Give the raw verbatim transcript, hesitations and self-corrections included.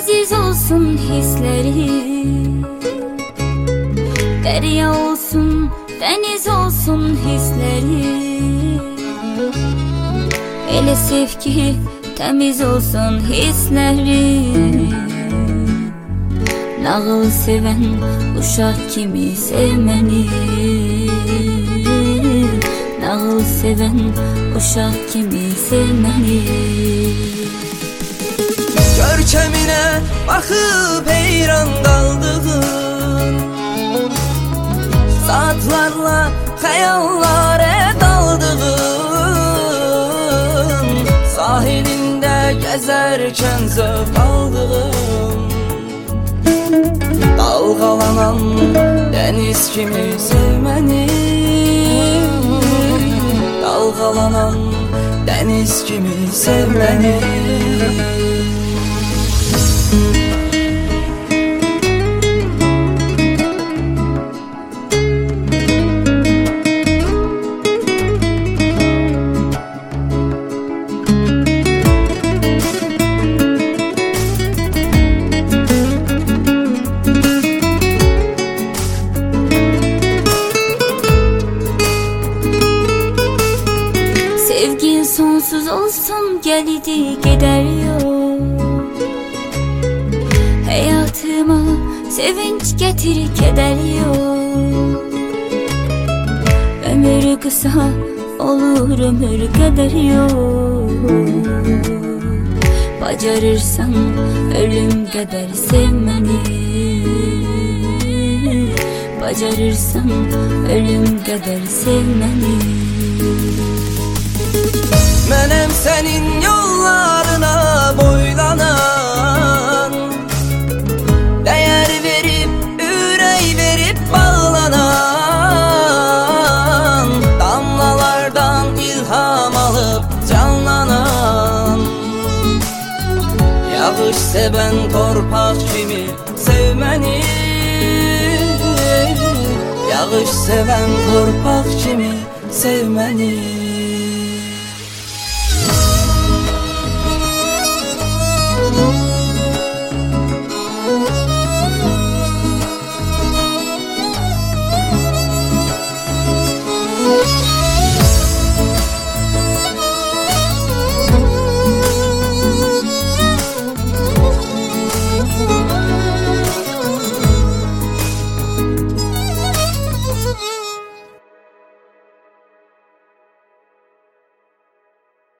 aziz olsun hisleri, derya olsun, deniz olsun hisleri. Elə sevgi temiz olsun hisleri. Nağıl seven uşaq kimi sevməni, nağıl seven uşaq kimi sevməni. Görkemine bakıp heyran kaldığın, saatlarla hayallere daldığın, sahilinde gezerken zevk aldığın, dalgalanan deniz kimi sevməni, dalgalanan deniz kimi sevməni. Sevgin sonsuz olsun, gelidi gider yok. Hayatıma sevinç getir, keder yok. Ömür kısa olur, ömür kadar yok. Bacarırsan ölüm kadar sevmeni, bacarırsan ölüm kadar sevmeni. Mənim senin yollarına boylanan, değer verip, ürey verip bağlanan, damlalardan ilham alıp canlanan, yağış seven torpak kimi sevməni, yağış seven torpak kimi sevməni.